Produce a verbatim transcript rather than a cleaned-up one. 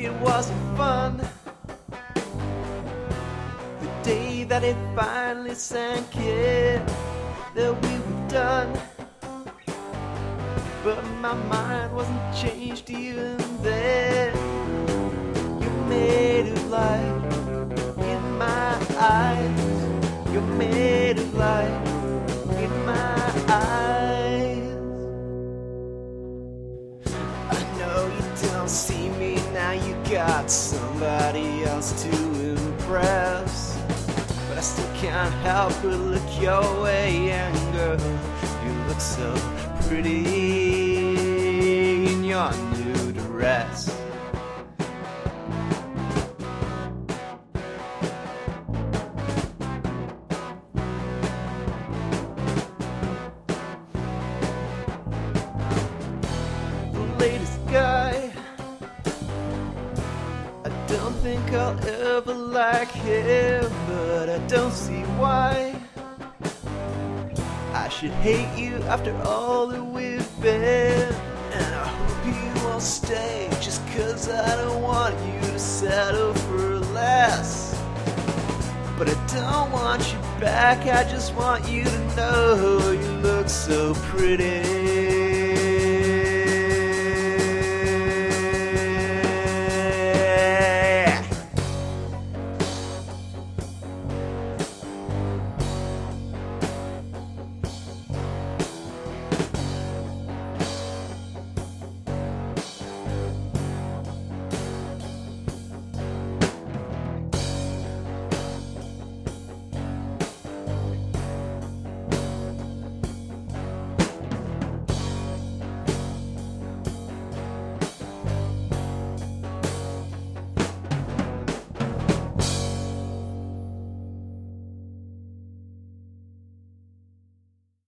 it wasn't fun. The day that it finally sank in that we were done. But my mind wasn't changed even then. You made of light in my eyes. You're made of light in my eyes. I know you don't see me now, you got somebody else to impress. But I still can't help but look your way, and girl, you look so pretty in your new dress. The latest guy, I don't think I'll ever like him, but I don't see why I should hate you after all that we've been. And I hope you won't stay just cause I don't want you to settle for less. But I don't want you back, I just want you to know you look so pretty